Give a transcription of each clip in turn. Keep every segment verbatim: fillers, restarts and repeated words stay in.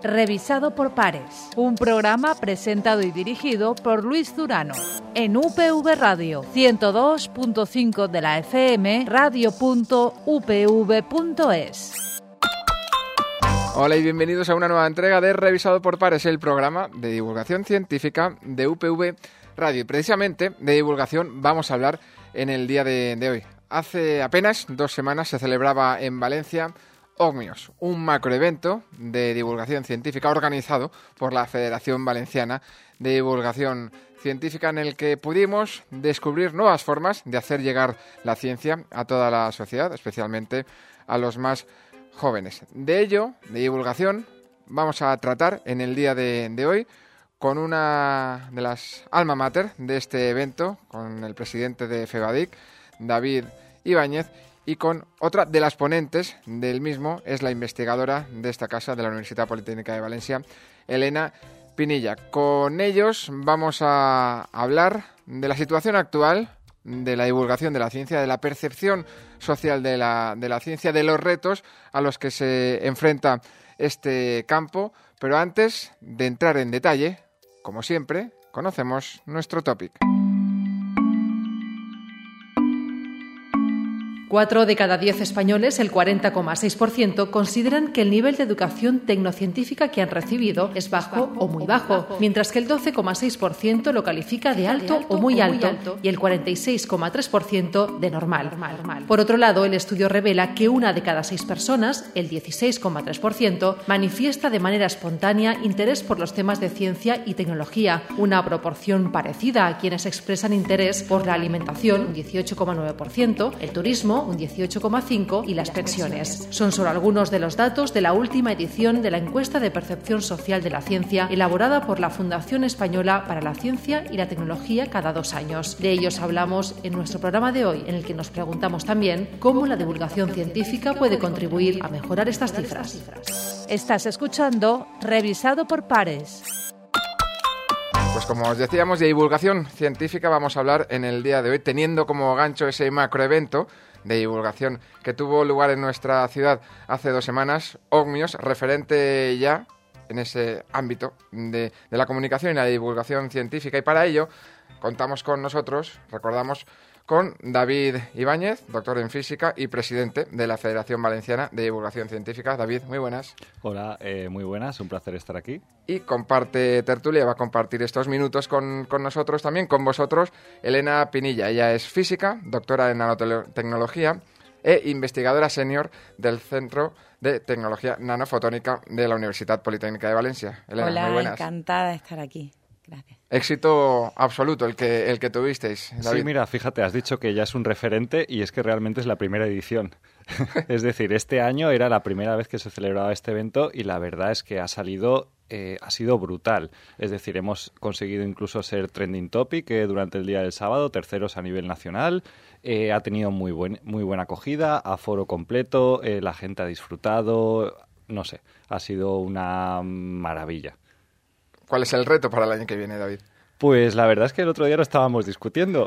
Revisado por pares. Un programa presentado y dirigido por Luis Zurano. En U P V Radio, ciento dos punto cinco de la F M, radio punto u p v punto es. Hola y bienvenidos a una nueva entrega de Revisado por pares, el programa de divulgación científica de U P V Radio. Y precisamente de divulgación vamos a hablar en el día de, de hoy. Hace apenas dos semanas se celebraba en Valencia Ogmios, un macroevento de divulgación científica organizado por la Federación Valenciana de Divulgación Científica, en el que pudimos descubrir nuevas formas de hacer llegar la ciencia a toda la sociedad, especialmente a los más jóvenes. De ello, de divulgación, vamos a tratar en el día de, de hoy con una de las alma mater de este evento, con el presidente de FEVADIC, David Ibáñez, y con otra de las ponentes del mismo, es la investigadora de esta casa, de la Universidad Politécnica de Valencia, Elena Pinilla. Con ellos vamos a hablar de la situación actual, de la divulgación de la ciencia, de la percepción social de la, de la ciencia, de los retos a los que se enfrenta este campo. Pero antes de entrar en detalle, como siempre, conocemos nuestro topic. Cuatro de cada diez españoles, el cuarenta coma seis por ciento, consideran que el nivel de educación tecnocientífica que han recibido es bajo o muy bajo, mientras que el doce coma seis por ciento lo califica de alto o muy alto y el cuarenta y seis coma tres por ciento de normal. Por otro lado, el estudio revela que una de cada seis personas, el dieciséis coma tres por ciento, manifiesta de manera espontánea interés por los temas de ciencia y tecnología, una proporción parecida a quienes expresan interés por la alimentación, un dieciocho coma nueve por ciento, el turismo, un dieciocho coma cinco por ciento, y las pensiones. Son solo algunos de los datos de la última edición de la encuesta de percepción social de la ciencia, elaborada por la Fundación Española para la Ciencia y la Tecnología cada dos años. De ellos hablamos en nuestro programa de hoy, en el que nos preguntamos también cómo la divulgación científica puede contribuir a mejorar estas cifras. Estás escuchando Revisado por pares. Pues como os decíamos, de divulgación científica vamos a hablar en el día de hoy, teniendo como gancho ese macroevento de divulgación que tuvo lugar en nuestra ciudad hace dos semanas, Ogmios, referente ya en ese ámbito de, de la comunicación y la divulgación científica. Y para ello contamos con nosotros, recordamos, con David Ibáñez, doctor en física y presidente de la Federación Valenciana de Divulgación Científica. David, muy buenas. Hola, eh, muy buenas, un placer estar aquí. Y comparte tertulia, va a compartir estos minutos con, con nosotros también, con vosotros, Elena Pinilla. Ella es física, doctora en nanotecnología e investigadora senior del Centro de Tecnología Nanofotónica de la Universidad Politécnica de Valencia. Elena, Hola, muy buenas. Encantada de estar aquí. Gracias. Éxito absoluto el que, el que tuvisteis, David. Sí, mira, fíjate, has dicho que ya es un referente y es que realmente es la primera edición. Es decir, este año era la primera vez que se celebraba este evento y la verdad es que ha salido, eh, ha sido brutal. Es decir, hemos conseguido incluso ser trending topic eh, durante el día del sábado, terceros a nivel nacional. Eh, ha tenido muy, buen, muy buena acogida, aforo completo, eh, la gente ha disfrutado, no sé, ha sido una maravilla. ¿Cuál es el reto para el año que viene, David? Pues la verdad es que el otro día lo estábamos discutiendo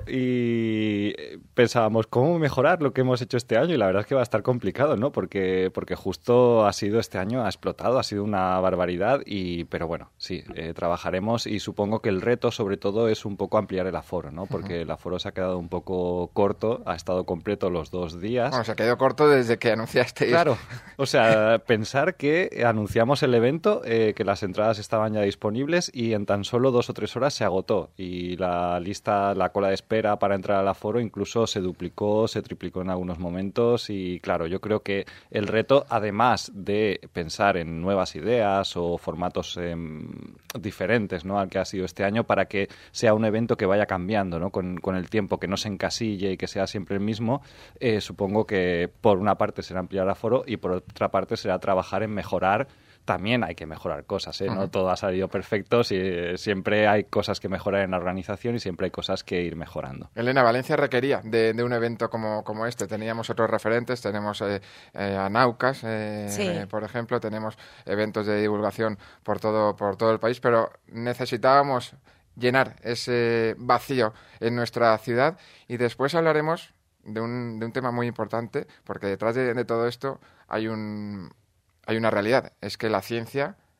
y pensábamos cómo mejorar lo que hemos hecho este año y la verdad es que va a estar complicado, ¿no? Porque, porque justo ha sido este año, ha explotado, ha sido una barbaridad, y pero bueno, sí, eh, trabajaremos y supongo que el reto sobre todo es un poco ampliar el aforo, ¿no? Porque uh-huh. el aforo se ha quedado un poco corto, ha estado completo los dos días. Bueno, se ha quedado corto desde que anunciasteis. Claro, o sea, pensar que anunciamos el evento, eh, que las entradas estaban ya disponibles y en tan solo dos o tres horas se agotó. Y la lista, la cola de espera para entrar al aforo incluso se duplicó, se triplicó en algunos momentos y claro, yo creo que el reto, además de pensar en nuevas ideas o formatos eh, diferentes, ¿no?, al que ha sido este año, para que sea un evento que vaya cambiando, ¿no?, con, con el tiempo, que no se encasille y que sea siempre el mismo, eh, supongo que por una parte será ampliar el aforo y por otra parte será trabajar en mejorar. También hay que mejorar cosas, ¿eh? No uh-huh. todo ha salido perfecto, si, siempre hay cosas que mejorar en la organización y siempre hay cosas que ir mejorando. Elena, Valencia requería de, de un evento como, como este. Teníamos otros referentes, tenemos eh, eh, a Naucas, eh, sí. eh, por ejemplo, tenemos eventos de divulgación por todo, por todo el país, pero necesitábamos llenar ese vacío en nuestra ciudad y después hablaremos de un, de un tema muy importante, porque detrás de, de todo esto hay un... Hay una realidad, es que la ciencia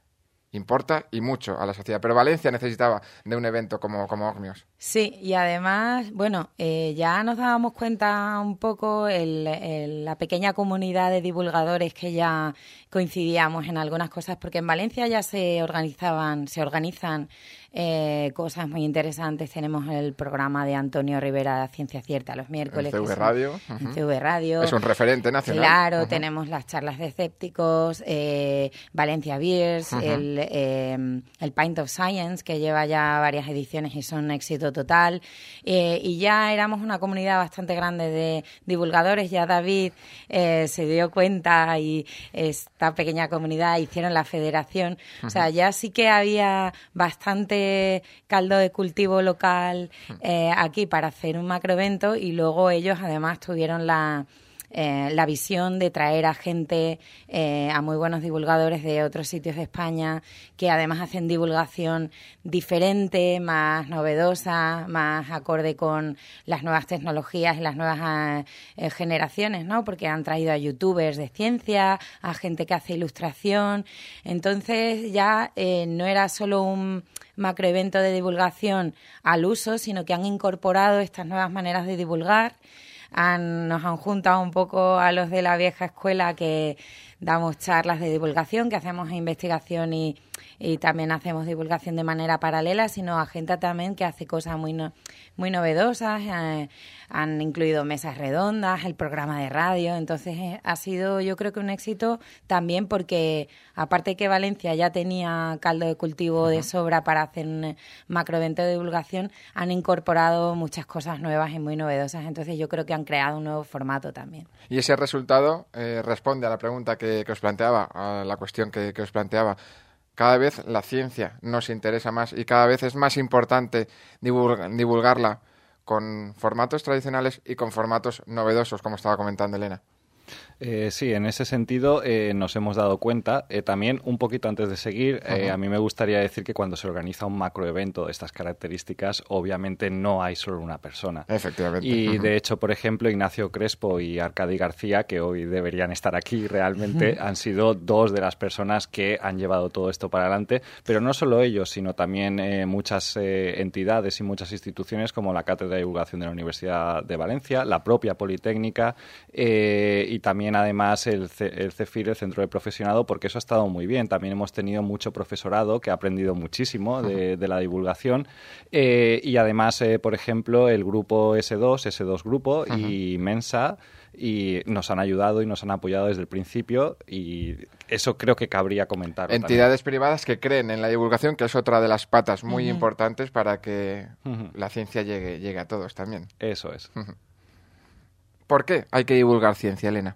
importa y mucho a la sociedad. Pero Valencia necesitaba de un evento como, como Ogmios. Sí, y además, bueno, eh, ya nos dábamos cuenta un poco el, el, la pequeña comunidad de divulgadores que ya coincidíamos en algunas cosas, porque en Valencia ya se organizaban, se organizan eh, cosas muy interesantes. Tenemos el programa de Antonio Rivera, Ciencia Cierta, los miércoles. En C V Radio. Uh-huh. En C V Radio. Es un referente nacional. Claro, uh-huh. Tenemos las charlas de escépticos, eh, Valencia Beers, uh-huh. el, eh, el Pint of Science, que lleva ya varias ediciones y son un éxito total, eh, y ya éramos una comunidad bastante grande de divulgadores. Ya David eh, se dio cuenta y esta pequeña comunidad hicieron la federación. Uh-huh. O sea, ya sí que había bastante caldo de cultivo local eh, aquí para hacer un macroevento, y luego ellos además tuvieron la Eh, la visión de traer a gente, eh, a muy buenos divulgadores de otros sitios de España, que además hacen divulgación diferente, más novedosa, más acorde con las nuevas tecnologías y las nuevas eh, generaciones, ¿no? Porque han traído a youtubers de ciencia, a gente que hace ilustración. Entonces ya eh, no era solo un macroevento de divulgación al uso, sino que han incorporado estas nuevas maneras de divulgar. Han, nos han juntado un poco a los de la vieja escuela, que damos charlas de divulgación, que hacemos investigación y, y también hacemos divulgación de manera paralela, sino a gente también que hace cosas muy no, muy novedosas. Eh, han incluido mesas redondas, el programa de radio. Entonces eh, ha sido, yo creo que un éxito también, porque aparte que Valencia ya tenía caldo de cultivo uh-huh. de sobra para hacer un macroevento de divulgación, han incorporado muchas cosas nuevas y muy novedosas. Entonces yo creo que han creado un nuevo formato también. Y ese resultado eh, responde a la pregunta que, que os planteaba, a la cuestión que, que os planteaba. Cada vez la ciencia nos interesa más y cada vez es más importante divulg- divulgarla con formatos tradicionales y con formatos novedosos, como estaba comentando Elena. Eh, sí, en ese sentido eh, nos hemos dado cuenta. Eh, también, un poquito antes de seguir, eh, uh-huh. a mí me gustaría decir que cuando se organiza un macroevento de estas características, obviamente no hay solo una persona. Efectivamente. Y, uh-huh. de hecho, por ejemplo, Ignacio Crespo y Arcadi García, que hoy deberían estar aquí realmente, uh-huh. han sido dos de las personas que han llevado todo esto para adelante. Pero no solo ellos, sino también eh, muchas eh, entidades y muchas instituciones, como la Cátedra de Divulgación de la Universidad de Valencia, la propia Politécnica eh, y también además el, C- el CEFIR, el Centro de Profesorado, porque eso ha estado muy bien. También hemos tenido mucho profesorado que ha aprendido muchísimo de, de la divulgación eh, y además, eh, por ejemplo, el grupo ese dos, ese dos Grupo uh-huh. y Mensa, y nos han ayudado y nos han apoyado desde el principio, y eso creo que cabría comentar. Entidades también privadas que creen en la divulgación, que es otra de las patas muy uh-huh. importantes para que uh-huh. la ciencia llegue, llegue a todos también. Eso es. Uh-huh. ¿Por qué hay que divulgar ciencia, Elena?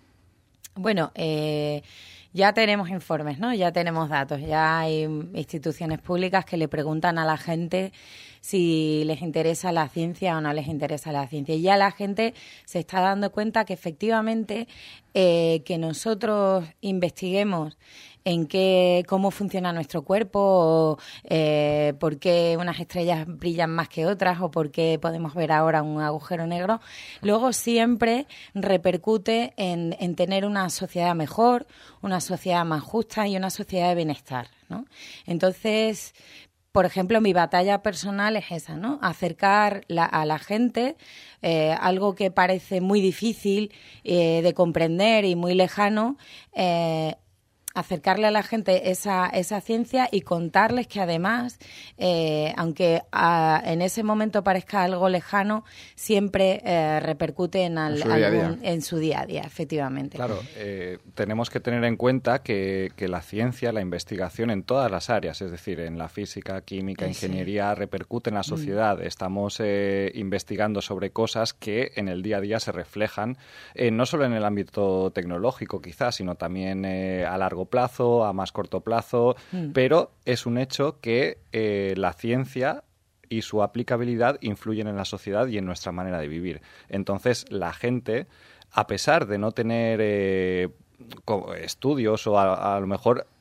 Bueno, eh, ya tenemos informes, ¿no? Ya tenemos datos, ya hay instituciones públicas que le preguntan a la gente si les interesa la ciencia o no les interesa la ciencia. Y ya la gente se está dando cuenta que efectivamente eh, que nosotros investiguemos en qué, cómo funciona nuestro cuerpo, o eh, por qué unas estrellas brillan más que otras, o por qué podemos ver ahora un agujero negro, luego siempre repercute en, en tener una sociedad mejor, una sociedad más justa y una sociedad de bienestar, ¿no? Entonces, por ejemplo, mi batalla personal es esa, ¿no? Acercar la, a la gente eh, algo que parece muy difícil eh, de comprender y muy lejano, eh, acercarle a la gente esa, esa ciencia y contarles que además, eh, aunque a, en ese momento parezca algo lejano, siempre eh, repercute en, al, en, su día algún, día. en su día a día, efectivamente. Claro, eh, tenemos que tener en cuenta que, que la ciencia, la investigación en todas las áreas, es decir, en la física, química, sí. ingeniería, repercute en la sociedad. Mm. Estamos eh, investigando sobre cosas que en el día a día se reflejan, eh, no solo en el ámbito tecnológico quizás, sino también eh, a largo plazo, a más corto plazo, mm. pero es un hecho que eh, la ciencia y su aplicabilidad influyen en la sociedad y en nuestra manera de vivir. Entonces, la gente, a pesar de no tener eh, estudios o a, a lo mejor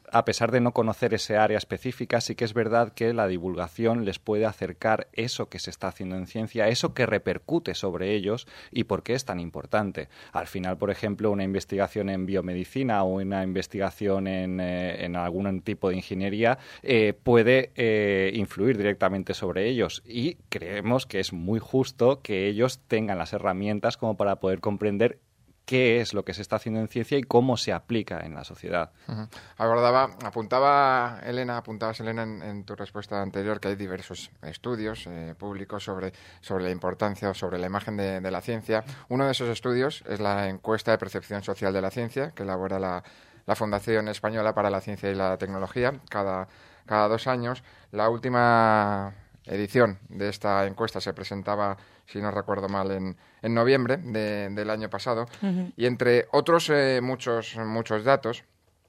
a pesar de no conocer ese área específica, sí que es verdad que la divulgación les puede acercar eso que se está haciendo en ciencia, eso que repercute sobre ellos y por qué es tan importante. Al final, por ejemplo, una investigación en biomedicina o una investigación en, eh, en algún tipo de ingeniería eh, puede eh, influir directamente sobre ellos, y creemos que es muy justo que ellos tengan las herramientas como para poder comprender qué es lo que se está haciendo en ciencia y cómo se aplica en la sociedad. Uh-huh. Abordaba, apuntaba Elena, apuntabas Elena en, en tu respuesta anterior que hay diversos estudios eh, públicos sobre, sobre la importancia o sobre la imagen de, de la ciencia. Uno de esos estudios es la encuesta de percepción social de la ciencia que elabora la, la Fundación Española para la Ciencia y la Tecnología cada, cada dos años. La última edición de esta encuesta se presentaba, si no recuerdo mal, en, en noviembre de, del año pasado. Uh-huh. Y entre otros eh, muchos, muchos datos,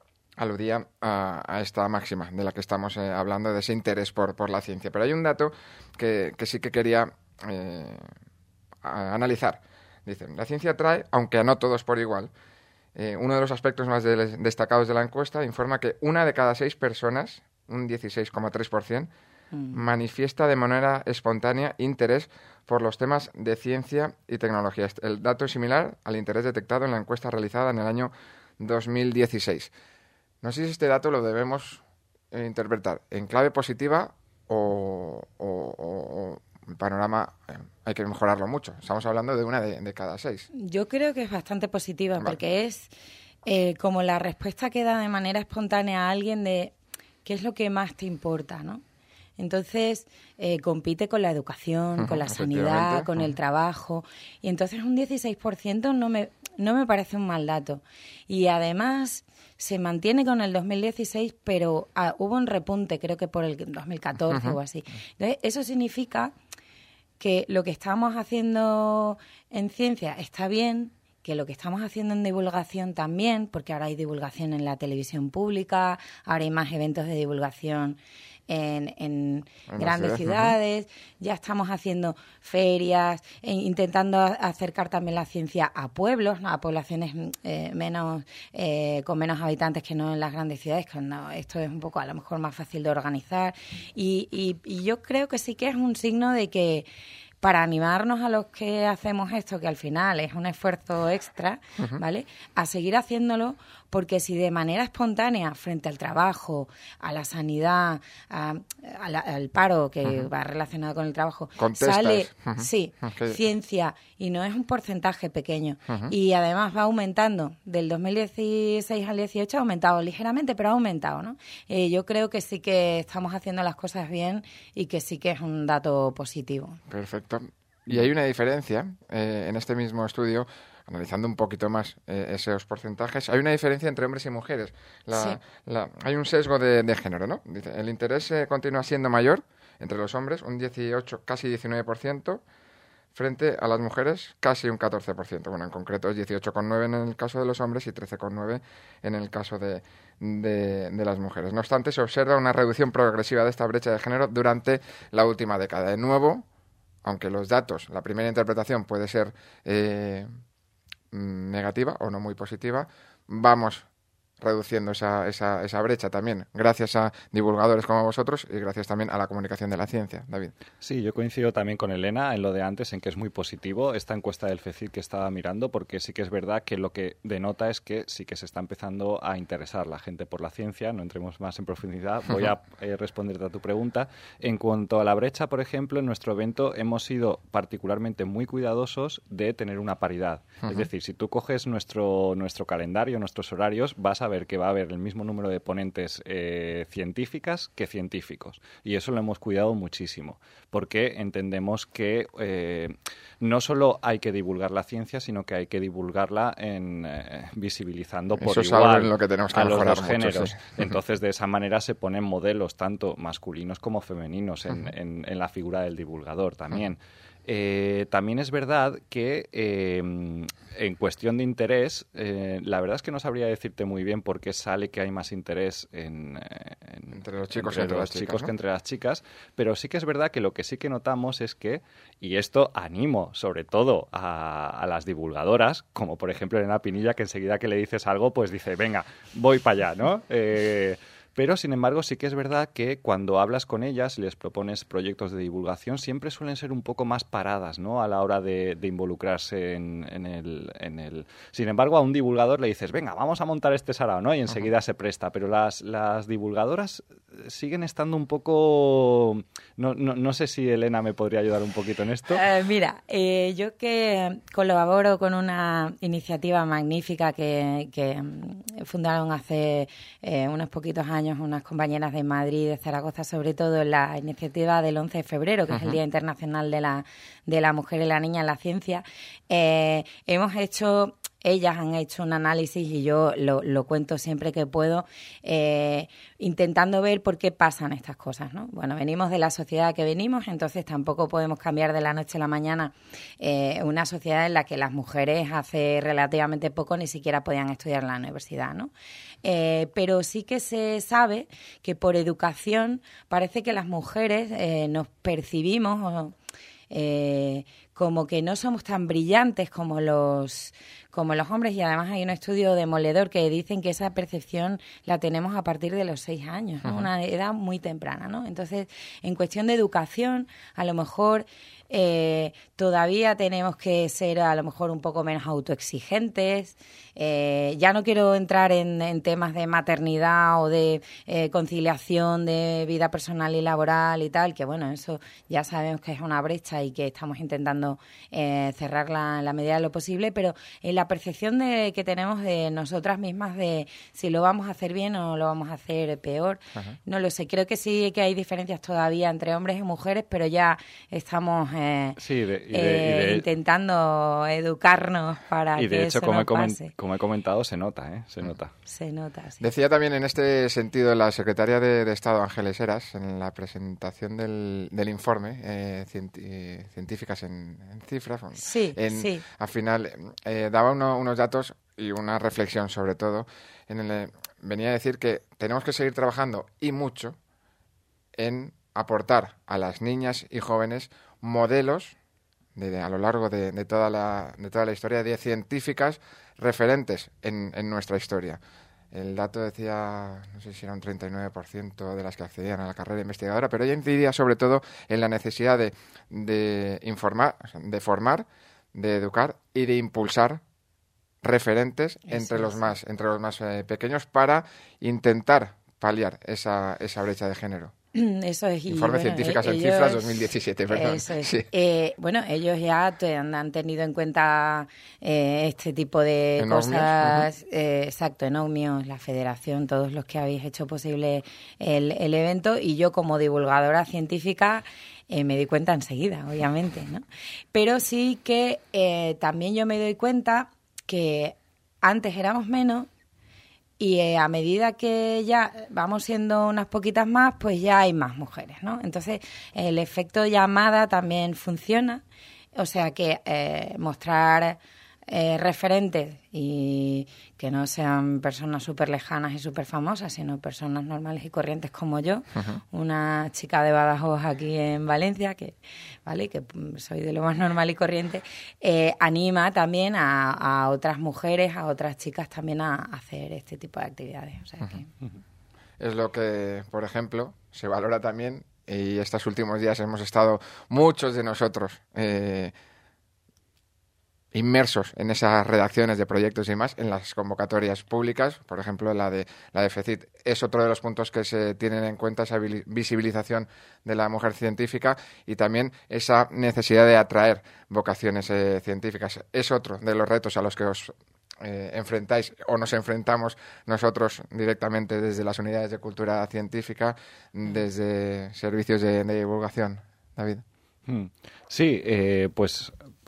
aludía a, a esta máxima de la que estamos eh, hablando, de ese interés por, por la ciencia. Pero hay un dato que, que sí que quería eh, analizar. Dicen, la ciencia atrae, aunque a no todos por igual. Eh, uno de los aspectos más de, destacados de la encuesta informa que una de cada seis personas, un dieciséis coma tres por ciento, manifiesta de manera espontánea interés por los temas de ciencia y tecnología. El dato es similar al interés detectado en la encuesta realizada en el año dos mil dieciséis. No sé si este dato lo debemos eh, interpretar en clave positiva o, o, o, o el panorama eh, hay que mejorarlo mucho. Estamos hablando de una de, de cada seis. Yo creo que es bastante positiva, vale, porque es eh, como la respuesta que da de manera espontánea a alguien de qué es lo que más te importa, ¿no? Entonces, eh, compite con la educación, uh-huh, con la sanidad, con uh-huh. el trabajo. Y entonces un dieciséis por ciento no me, no me parece un mal dato. Y además se mantiene con el dos mil dieciséis, pero ah, hubo un repunte, creo que por el dos mil catorce uh-huh. o así. Entonces, eso significa que lo que estamos haciendo en ciencia está bien, que lo que estamos haciendo en divulgación también, porque ahora hay divulgación en la televisión pública, ahora hay más eventos de divulgación en, en, en grandes ciudades, ¿no? Ya estamos haciendo ferias, e intentando acercar también la ciencia a pueblos, ¿no? A poblaciones eh, menos eh, con menos habitantes que no en las grandes ciudades, que no, esto es un poco a lo mejor más fácil de organizar. Y, y, y yo creo que sí que es un signo de que para animarnos a los que hacemos esto, que al final es un esfuerzo extra, uh-huh. ¿vale?, a seguir haciéndolo, porque si de manera espontánea, frente al trabajo, a la sanidad, a, a la, al paro que uh-huh. va relacionado con el trabajo, contestas. Sale, uh-huh. sí, okay. ciencia, y no es un porcentaje pequeño, uh-huh. y además va aumentando, del dos mil dieciséis al dieciocho ha aumentado ligeramente, pero ha aumentado, ¿no? Eh, yo creo que sí que estamos haciendo las cosas bien y que sí que es un dato positivo. Perfecto. Y hay una diferencia eh, en este mismo estudio, analizando un poquito más eh, esos porcentajes, hay una diferencia entre hombres y mujeres. La, sí. la, hay un sesgo de, de género, ¿no? Dice, el interés eh, continúa siendo mayor entre los hombres, un dieciocho, casi diecinueve por ciento, frente a las mujeres, casi un catorce por ciento. Bueno, en concreto es dieciocho coma nueve por ciento en el caso de los hombres y trece coma nueve por ciento en el caso de, de, de las mujeres. No obstante, se observa una reducción progresiva de esta brecha de género durante la última década. De nuevo, aunque los datos, la primera interpretación puede ser eh, negativa o no muy positiva, vamos reduciendo esa, esa, esa brecha también, gracias a divulgadores como vosotros y gracias también a la comunicación de la ciencia. David. Sí, yo coincido también con Elena en lo de antes, en que es muy positivo esta encuesta del FECID que estaba mirando, porque sí que es verdad que lo que denota es que sí que se está empezando a interesar la gente por la ciencia. No entremos más en profundidad, voy a eh, responderte a tu pregunta. En cuanto a la brecha, por ejemplo, en nuestro evento hemos sido particularmente muy cuidadosos de tener una paridad. Uh-huh. Es decir, si tú coges nuestro, nuestro calendario, nuestros horarios, vas a ver que va a haber el mismo número de ponentes eh, científicas que científicos. Y eso lo hemos cuidado muchísimo, porque entendemos que eh, no solo hay que divulgar la ciencia, sino que hay que divulgarla en eh, visibilizando por eso igual es lo que tenemos que a los dos mucho, géneros. Sí. Entonces, de esa manera se ponen modelos tanto masculinos como femeninos en, uh-huh. en, en la figura del divulgador también. Uh-huh. Eh, también es verdad que eh, en cuestión de interés, eh, la verdad es que no sabría decirte muy bien por qué sale que hay más interés en, en, entre los chicos, entre entre los las chicas, chicos ¿no? que entre las chicas, pero sí que es verdad que lo que sí que notamos es que, y esto animo sobre todo a, a las divulgadoras, como por ejemplo Elena Pinilla, que enseguida que le dices algo, pues dice, venga, voy para allá, ¿no? Eh, Pero, sin embargo, sí que es verdad que cuando hablas con ellas y les propones proyectos de divulgación, siempre suelen ser un poco más paradas, ¿no?, a la hora de, de involucrarse en, en, el, en el... Sin embargo, a un divulgador le dices, venga, vamos a montar este sarao, ¿no?, y enseguida uh-huh. se presta. Pero las, las divulgadoras siguen estando un poco... No, no, no sé si Elena me podría ayudar un poquito en esto. Uh, mira, eh, yo que colaboro con una iniciativa magnífica que, que fundaron hace eh, unos poquitos años unas compañeras de Madrid y de Zaragoza, sobre todo en la iniciativa del once de febrero, que uh-huh. es el Día Internacional de la, de la Mujer y la Niña en la Ciencia. Eh, hemos hecho... Ellas han hecho un análisis y yo lo, lo cuento siempre que puedo, eh, intentando ver por qué pasan estas cosas, ¿no? Bueno, venimos de la sociedad que venimos, entonces tampoco podemos cambiar de la noche a la mañana eh, una sociedad en la que las mujeres hace relativamente poco ni siquiera podían estudiar en la universidad, ¿no? Eh, pero sí que se sabe que por educación parece que las mujeres eh, nos percibimos... Eh, como que no somos tan brillantes como los como los hombres, y además hay un estudio demoledor que dicen que esa percepción la tenemos a partir de los seis años, ¿no? Uh-huh. Una edad muy temprana, ¿no? Entonces, en cuestión de educación, a lo mejor eh, todavía tenemos que ser a lo mejor un poco menos autoexigentes. Eh, ya no quiero entrar en, en temas de maternidad o de eh, conciliación de vida personal y laboral y tal, que bueno, eso ya sabemos que es una brecha y que estamos intentando eh, cerrarla en la medida de lo posible, pero en la percepción de, que tenemos de nosotras mismas de si lo vamos a hacer bien o lo vamos a hacer peor, ajá. No lo sé, creo que sí que hay diferencias todavía entre hombres y mujeres, pero ya estamos eh, sí, de, y de, eh, y de, intentando educarnos para y de que hecho, eso como no he coment- pase. Como he comentado, se nota, ¿eh? Se nota. Se nota, sí. Decía también en este sentido la secretaria de, de Estado, Ángeles Heras, en la presentación del, del informe, eh, cienti- científicas en, en cifras, sí, en, sí. al final eh, daba uno, unos datos y una reflexión sobre todo. En el, venía a decir que tenemos que seguir trabajando y mucho en aportar a las niñas y jóvenes modelos de, de, a lo largo de, de, toda la, de toda la historia de científicas referentes en, en nuestra historia. El dato decía, no sé si era un treinta y nueve por ciento de las que accedían a la carrera investigadora, pero ella incidía sobre todo en la necesidad de, de informar, de formar, de educar y de impulsar referentes Eso entre es. los más, entre los más eh, pequeños para intentar paliar esa, esa brecha de género. Eso es. Informe y, bueno, Científicas ellos, en Cifras dos mil diecisiete, perdón. Eso es. Sí. Eh, bueno, ellos ya te, han, han tenido en cuenta eh, este tipo de Enomios, cosas. Uh-huh. Eh, exacto, Enomios, la Federación, todos los que habéis hecho posible el, el evento, y yo como divulgadora científica eh, me di cuenta enseguida, obviamente, ¿no? Pero sí que eh, también yo me doy cuenta que antes éramos menos. Y eh, a medida que ya vamos siendo unas poquitas más, pues ya hay más mujeres, ¿no? Entonces, el efecto llamada también funciona. O sea que eh, mostrar eh, referentes y que no sean personas súper lejanas y súper famosas, sino personas normales y corrientes como yo, uh-huh. Una chica de Badajoz aquí en Valencia, que vale que soy de lo más normal y corriente, eh, anima también a, a otras mujeres, a otras chicas también a hacer este tipo de actividades. O sea que... uh-huh. Es lo que, por ejemplo, se valora también, y estos últimos días hemos estado muchos de nosotros eh, inmersos en esas redacciones de proyectos y demás, en las convocatorias públicas, por ejemplo, la de la de FECIT. Es otro de los puntos que se tienen en cuenta, esa visibilización de la mujer científica y también esa necesidad de atraer vocaciones eh, científicas. Es otro de los retos a los que os eh, enfrentáis o nos enfrentamos nosotros directamente desde las unidades de cultura científica, desde servicios de, de divulgación. David. Sí, eh, pues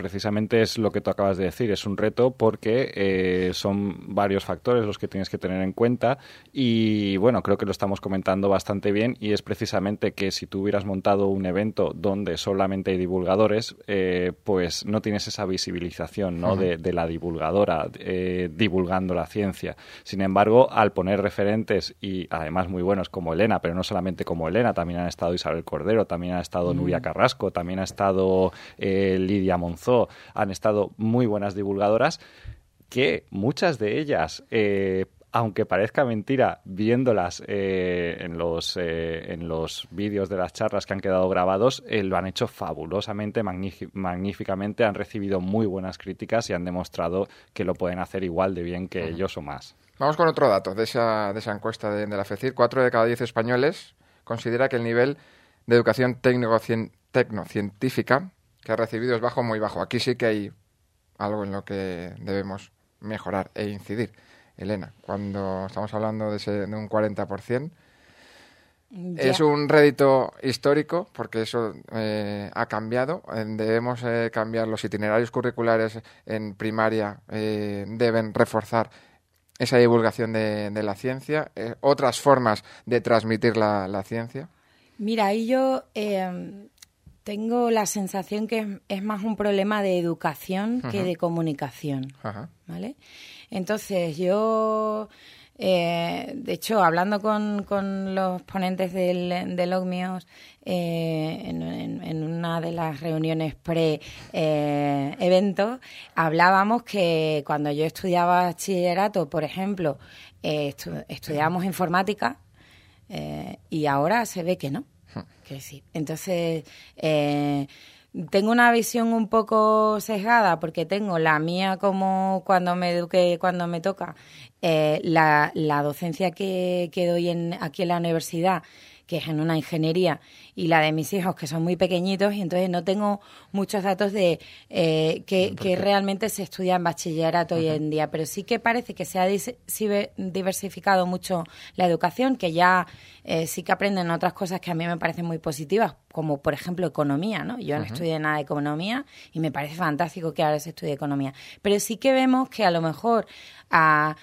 precisamente es lo que tú acabas de decir, es un reto porque eh, son varios factores los que tienes que tener en cuenta y bueno, creo que lo estamos comentando bastante bien y es precisamente que si tú hubieras montado un evento donde solamente hay divulgadores, eh, pues no tienes esa visibilización, ¿no? Uh-huh. de, de la divulgadora eh, divulgando la ciencia. Sin embargo, al poner referentes y además muy buenos como Elena, pero no solamente como Elena, también han estado Isabel Cordero, también ha estado uh-huh. Nuria Carrasco, también ha estado eh, Lidia Monzó, han estado muy buenas divulgadoras que muchas de ellas, eh, aunque parezca mentira, viéndolas eh, en los eh, en los vídeos de las charlas que han quedado grabados, eh, lo han hecho fabulosamente, magnífic- magníficamente, han recibido muy buenas críticas y han demostrado que lo pueden hacer igual de bien que uh-huh. ellos o más. Vamos con otro dato de esa, de esa encuesta de, de la FECIR. Cuatro de cada diez españoles considera que el nivel de educación tecnocien- tecnocientífica que ha recibido es bajo, muy bajo. Aquí sí que hay algo en lo que debemos mejorar e incidir. Elena, cuando estamos hablando de, ese, de un cuarenta por ciento, ya. Es un rédito histórico porque eso eh, ha cambiado. Eh, debemos eh, cambiar los itinerarios curriculares en primaria, eh, deben reforzar esa divulgación de, de la ciencia, eh, otras formas de transmitir la, la ciencia. Mira, ahí yo eh, tengo la sensación que es, es más un problema de educación uh-huh. que de comunicación, uh-huh. ¿vale? Entonces, yo, eh, de hecho, hablando con, con los ponentes del, del OCMIOS, eh, en, en, en una de las reuniones pre-evento, eh, hablábamos que cuando yo estudiaba bachillerato, por ejemplo, eh, estu- estudiábamos informática eh, y ahora se ve que no, que sí. Entonces, eh, tengo una visión un poco sesgada porque tengo la mía como cuando me eduqué, cuando me toca, eh, la, la docencia que, que doy en, aquí en la universidad, que es en una ingeniería, y la de mis hijos, que son muy pequeñitos, y entonces no tengo muchos datos de eh, que, que realmente se estudia en bachillerato hoy en día, pero sí que parece que se ha dis- diversificado mucho la educación, que ya eh, sí que aprenden otras cosas que a mí me parecen muy positivas, como por ejemplo economía, ¿no? Yo no uh-huh. estudié nada de economía y me parece fantástico que ahora se estudie economía, pero sí que vemos que a lo mejor a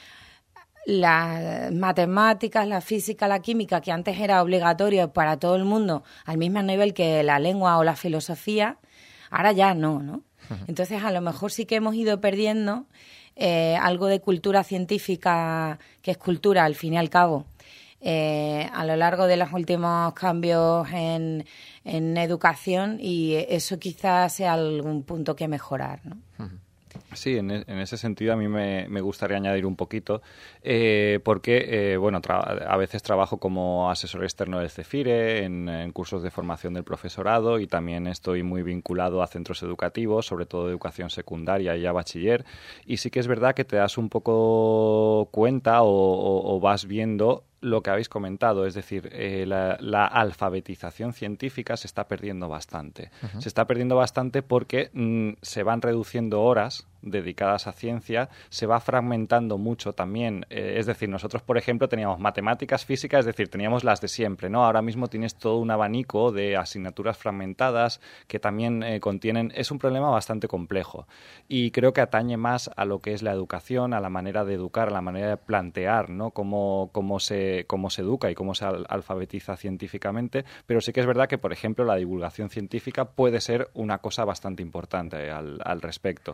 las matemáticas, la física, la química, que antes era obligatorio para todo el mundo al mismo nivel que la lengua o la filosofía, ahora ya no, ¿no? Uh-huh. Entonces, a lo mejor sí que hemos ido perdiendo eh, algo de cultura científica, que es cultura, al fin y al cabo, eh, a lo largo de los últimos cambios en, en educación, y eso quizás sea algún punto que mejorar, ¿no? Uh-huh. Sí, en, en ese sentido a mí me, me gustaría añadir un poquito, eh, porque, eh, bueno, tra- a veces trabajo como asesor externo del CEFIRE, en, en cursos de formación del profesorado, y también estoy muy vinculado a centros educativos, sobre todo de educación secundaria y a bachiller, y sí que es verdad que te das un poco cuenta o, o, o vas viendo lo que habéis comentado, es decir, eh, la, la alfabetización científica se está perdiendo bastante. Uh-huh. Se está perdiendo bastante porque mm, se van reduciendo horas dedicadas a ciencia, se va fragmentando mucho también. Eh, es decir, nosotros, por ejemplo, teníamos matemáticas, físicas, es decir, teníamos las de siempre, ¿no? Ahora mismo tienes todo un abanico de asignaturas fragmentadas que también eh, contienen... Es un problema bastante complejo y creo que atañe más a lo que es la educación, a la manera de educar, a la manera de plantear, ¿no? Cómo, cómo se, cómo se educa y cómo se al- alfabetiza científicamente, pero sí que es verdad que, por ejemplo, la divulgación científica puede ser una cosa bastante importante al, al respecto.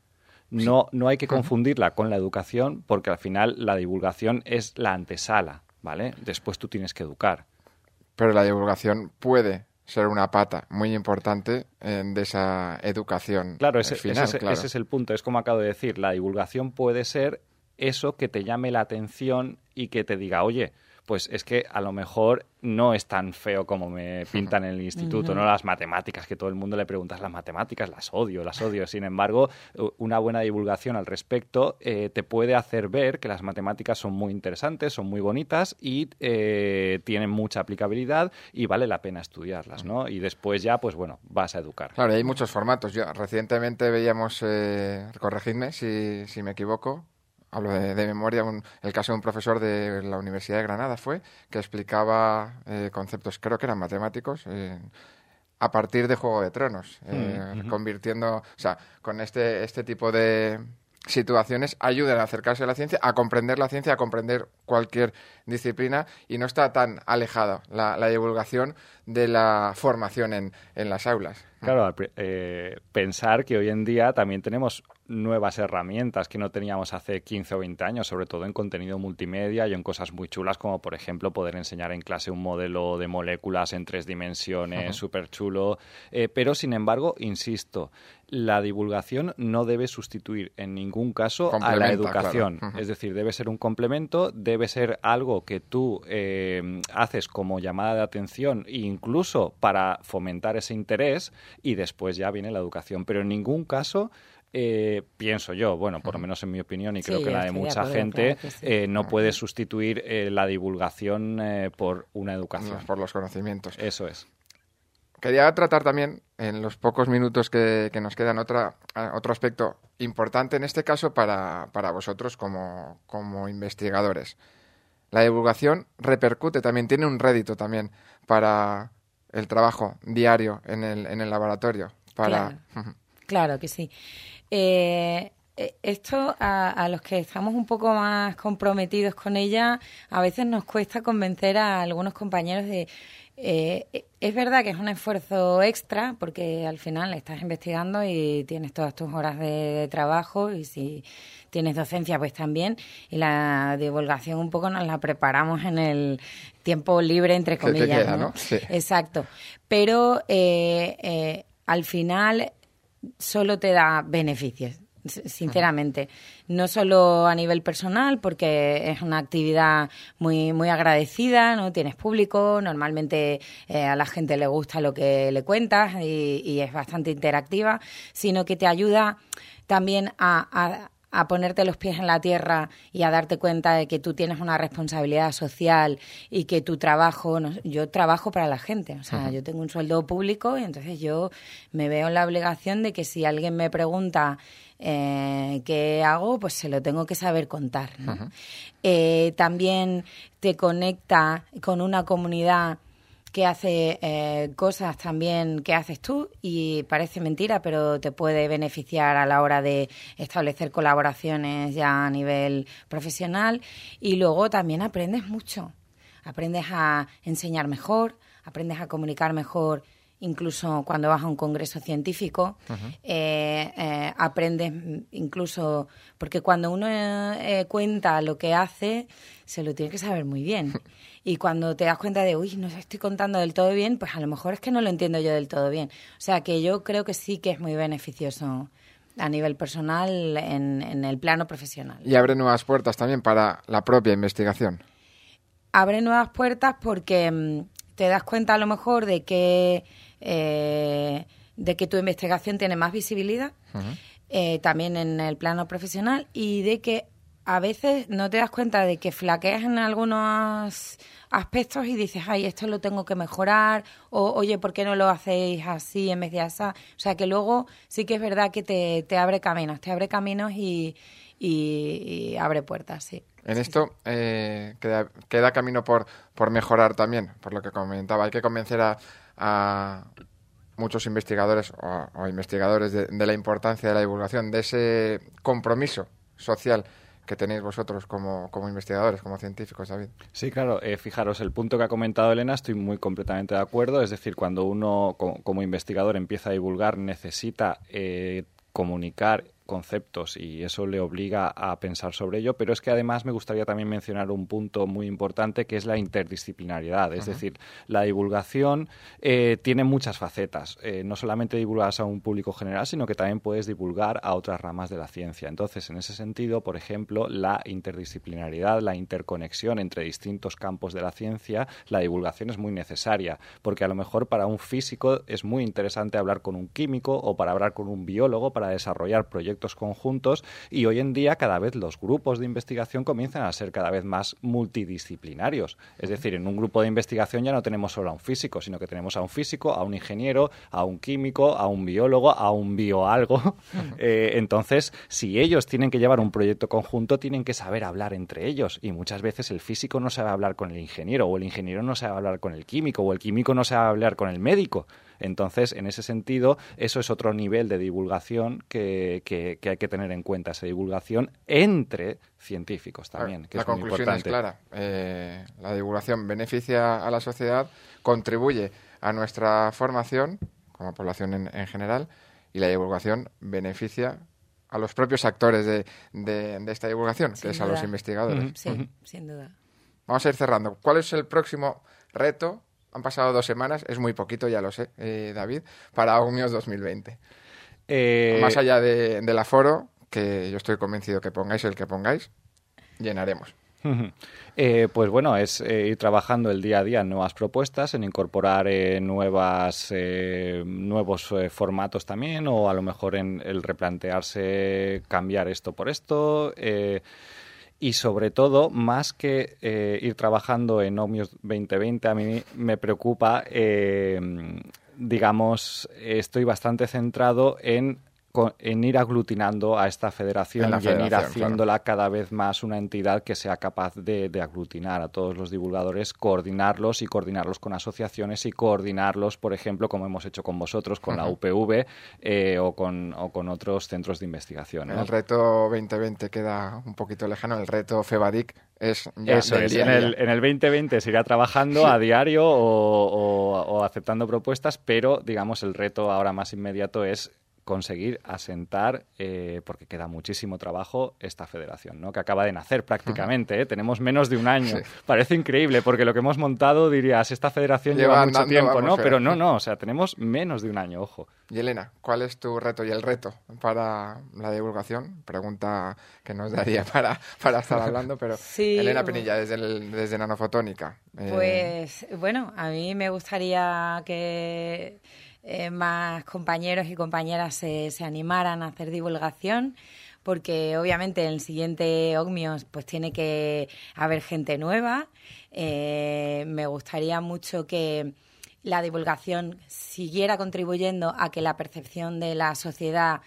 No, no hay que confundirla con la educación, porque al final la divulgación es la antesala, ¿vale? Después tú tienes que educar. Pero la divulgación puede ser una pata muy importante eh, de esa educación Claro, ese, final. ese, claro. ese es el punto. Es como acabo de decir, la divulgación puede ser eso que te llame la atención y que te diga, oye, pues es que a lo mejor no es tan feo como me pintan en el instituto, uh-huh. ¿no? Las matemáticas, que todo el mundo le preguntas, las matemáticas las odio, las odio. Sin embargo, una buena divulgación al respecto eh, te puede hacer ver que las matemáticas son muy interesantes, son muy bonitas y eh, tienen mucha aplicabilidad y vale la pena estudiarlas, ¿no? Y después ya, pues bueno, vas a educar. Claro, y hay muchos formatos. Yo recientemente veíamos, eh, corregidme si, si me equivoco, hablo de, de memoria, un, el caso de un profesor de la Universidad de Granada fue, que explicaba eh, conceptos, creo que eran matemáticos, eh, a partir de Juego de Tronos, eh, mm-hmm. convirtiendo, o sea, con este, este tipo de situaciones ayudan a acercarse a la ciencia, a comprender la ciencia, a comprender cualquier disciplina, y no está tan alejada la, la divulgación de la formación en, en las aulas. Claro, eh, pensar que hoy en día también tenemos nuevas herramientas que no teníamos hace quince o veinte años, sobre todo en contenido multimedia y en cosas muy chulas como, por ejemplo, poder enseñar en clase un modelo de moléculas en tres dimensiones, uh-huh. súper chulo. Eh, pero, sin embargo, insisto, la divulgación no debe sustituir en ningún caso a la educación. Claro. Uh-huh. Es decir, debe ser un complemento, debe ser algo que tú eh, haces como llamada de atención e incluso para fomentar ese interés, y después ya viene la educación. Pero en ningún caso... Eh, pienso yo, bueno, por lo menos en mi opinión y creo sí, que la de mucha de gente, claro sí. eh, no puede sustituir eh, la divulgación eh, por una educación. Por los conocimientos. Eso es. Quería tratar también, en los pocos minutos que, que nos quedan, otra, otro aspecto importante en este caso para, para vosotros como, como investigadores. La divulgación repercute también, tiene un rédito también para el trabajo diario en el, en el laboratorio. Para... Claro, claro que sí. Eh, esto a, a los que estamos un poco más comprometidos con ella, a veces nos cuesta convencer a algunos compañeros de... Eh, es verdad que es un esfuerzo extra porque al final estás investigando y tienes todas tus horas de, de trabajo, y si tienes docencia pues también, y la divulgación un poco nos la preparamos en el tiempo libre, entre comillas. Que te queda, ¿no? ¿no? Sí. Exacto. Pero eh, eh, al final... solo te da beneficios, sinceramente. No solo a nivel personal, porque es una actividad muy muy agradecida, ¿no? Tienes público, normalmente eh, a la gente le gusta lo que le cuentas y, y es bastante interactiva, sino que te ayuda también a... a a ponerte los pies en la tierra y a darte cuenta de que tú tienes una responsabilidad social y que tu trabajo... No, yo trabajo para la gente, o sea, uh-huh. yo tengo un sueldo público y entonces yo me veo en la obligación de que si alguien me pregunta eh, qué hago, pues se lo tengo que saber contar, ¿no? Uh-huh. Eh, también te conecta con una comunidad que hace eh, cosas también que haces tú, y parece mentira, pero te puede beneficiar a la hora de establecer colaboraciones ya a nivel profesional. Y luego también aprendes mucho. Aprendes a enseñar mejor, aprendes a comunicar mejor, incluso cuando vas a un congreso científico. Uh-huh. eh, eh, aprendes incluso, porque cuando uno eh, cuenta lo que hace, se lo tiene que saber muy bien. Y cuando te das cuenta de, uy, no estoy contando del todo bien, pues a lo mejor es que no lo entiendo yo del todo bien. O sea, que yo creo que sí que es muy beneficioso a nivel personal en, en el plano profesional. Y abre nuevas puertas también para la propia investigación. Abre nuevas puertas porque mmm, te das cuenta a lo mejor de que, eh, de que tu investigación tiene más visibilidad, uh-huh. eh, también en el plano profesional, y de que a veces no te das cuenta de que flaqueas en algunos aspectos y dices, ay, esto lo tengo que mejorar, o oye, ¿por qué no lo hacéis así en vez de así? O sea, que luego sí que es verdad que te, te abre caminos, te abre caminos y, y, y abre puertas, sí. En esto eh, queda, queda camino por, por mejorar también, por lo que comentaba. Hay que convencer a, a muchos investigadores o, o investigadores de, de la importancia de la divulgación, de ese compromiso social que tenéis vosotros como, como investigadores, como científicos, David. Sí, claro. Eh, fijaros, el punto que ha comentado Elena, estoy muy completamente de acuerdo. Es decir, cuando uno como, como investigador empieza a divulgar, necesita eh, comunicar conceptos y eso le obliga a pensar sobre ello, pero es que además me gustaría también mencionar un punto muy importante que es la interdisciplinariedad, es uh-huh. decir, la divulgación eh, tiene muchas facetas, eh, no solamente divulgas a un público general, sino que también puedes divulgar a otras ramas de la ciencia. Entonces, en ese sentido, por ejemplo, la interdisciplinariedad, la interconexión entre distintos campos de la ciencia, la divulgación es muy necesaria, porque a lo mejor para un físico es muy interesante hablar con un químico o para hablar con un biólogo para desarrollar proyectos conjuntos, y hoy en día cada vez los grupos de investigación comienzan a ser cada vez más multidisciplinarios. Es decir, en un grupo de investigación ya no tenemos solo a un físico, sino que tenemos a un físico, a un ingeniero, a un químico, a un biólogo, a un bioalgo. eh, entonces, si ellos tienen que llevar un proyecto conjunto, tienen que saber hablar entre ellos, y muchas veces el físico no sabe hablar con el ingeniero, o el ingeniero no sabe hablar con el químico, o el químico no sabe hablar con el médico. Entonces, en ese sentido, eso es otro nivel de divulgación que, que, que hay que tener en cuenta, esa divulgación entre científicos también, que la es muy conclusión importante. es clara. Eh, la divulgación beneficia a la sociedad, contribuye a nuestra formación como población en, en general, y la divulgación beneficia a los propios actores de, de, de esta divulgación, Sin que es duda. a los investigadores. Uh-huh. Sí, Uh-huh. sin duda. Vamos a ir cerrando. ¿Cuál es el próximo reto? Han pasado dos semanas, es muy poquito, ya lo sé, eh, David, para Ogmios dos mil veinte. Eh, Más allá de, del aforo, que yo estoy convencido que pongáis el que pongáis, llenaremos. Eh, pues bueno, es eh, ir trabajando el día a día en nuevas propuestas, en incorporar eh, nuevas, eh, nuevos eh, formatos también, o a lo mejor en el replantearse cambiar esto por esto. Eh, y sobre todo, más que eh, ir trabajando en Ogmios veinte veinte, a mí me preocupa, eh, digamos, estoy bastante centrado en en ir aglutinando a esta federación en la y en ir federación, haciéndola claro. cada vez más una entidad que sea capaz de, de aglutinar a todos los divulgadores, coordinarlos y coordinarlos con asociaciones y coordinarlos, por ejemplo, como hemos hecho con vosotros, con uh-huh. la U P V eh, o, con, o con otros centros de investigación, ¿no? El reto veinte veinte queda un poquito lejano, el reto FEBADIC es ya Eso del es, día en a día. el, en el veinte veinte se irá trabajando a diario o, o, o aceptando propuestas, pero, digamos, el reto ahora más inmediato es conseguir asentar, eh, porque queda muchísimo trabajo, esta federación, ¿no? Que acaba de nacer prácticamente, ¿eh? Tenemos menos de un año. Sí. Parece increíble, porque lo que hemos montado, dirías, esta federación lleva, lleva mucho andando, tiempo, vamos, ¿no? Pero, pero no, no, o sea, tenemos menos de un año, ojo. Y Elena, ¿cuál es tu reto y el reto para la divulgación? Pregunta que nos daría para, para estar hablando, pero sí, Elena Pinilla, desde, el, desde Nanofotónica. Eh... Pues, bueno, a mí me gustaría que Eh, más compañeros y compañeras se, se animaran a hacer divulgación, porque obviamente en el siguiente Ogmios pues tiene que haber gente nueva. Eh, me gustaría mucho que la divulgación siguiera contribuyendo a que la percepción de la sociedad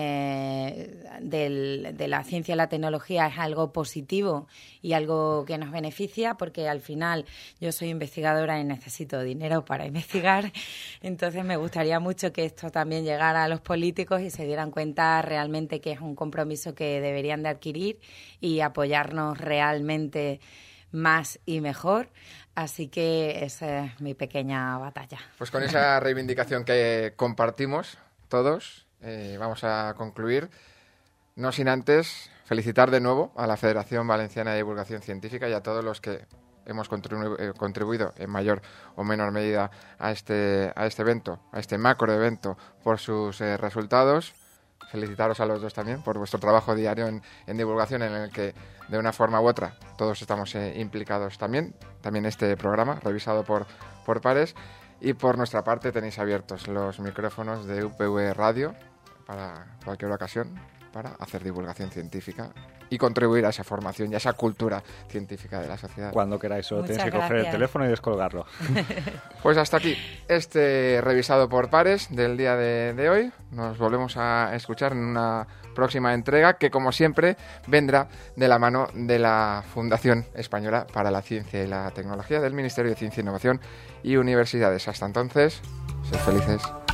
Eh, del, de la ciencia y la tecnología es algo positivo y algo que nos beneficia, porque al final yo soy investigadora y necesito dinero para investigar, entonces me gustaría mucho que esto también llegara a los políticos y se dieran cuenta realmente que es un compromiso que deberían de adquirir y apoyarnos realmente más y mejor. Así que esa es mi pequeña batalla. Pues con esa reivindicación que compartimos todos, Eh, vamos a concluir, no sin antes felicitar de nuevo a la Federación Valenciana de Divulgación Científica y a todos los que hemos contribu- eh, contribuido en mayor o menor medida a este, a este evento, a este macro evento, por sus eh, resultados. Felicitaros a los dos también por vuestro trabajo diario en, en divulgación, en el que de una forma u otra todos estamos eh, implicados también. También este programa, revisado por, por pares. Y por nuestra parte tenéis abiertos los micrófonos de U P V Radio para cualquier ocasión, para hacer divulgación científica y contribuir a esa formación y a esa cultura científica de la sociedad. Cuando queráis, solo Muchas tenéis que gracias. coger el teléfono y descolgarlo. Pues hasta aquí este revisado por pares del día de, de hoy. Nos volvemos a escuchar en una próxima entrega que, como siempre, vendrá de la mano de la Fundación Española para la Ciencia y la Tecnología del Ministerio de Ciencia, Innovación y Universidades. Hasta entonces, sed felices.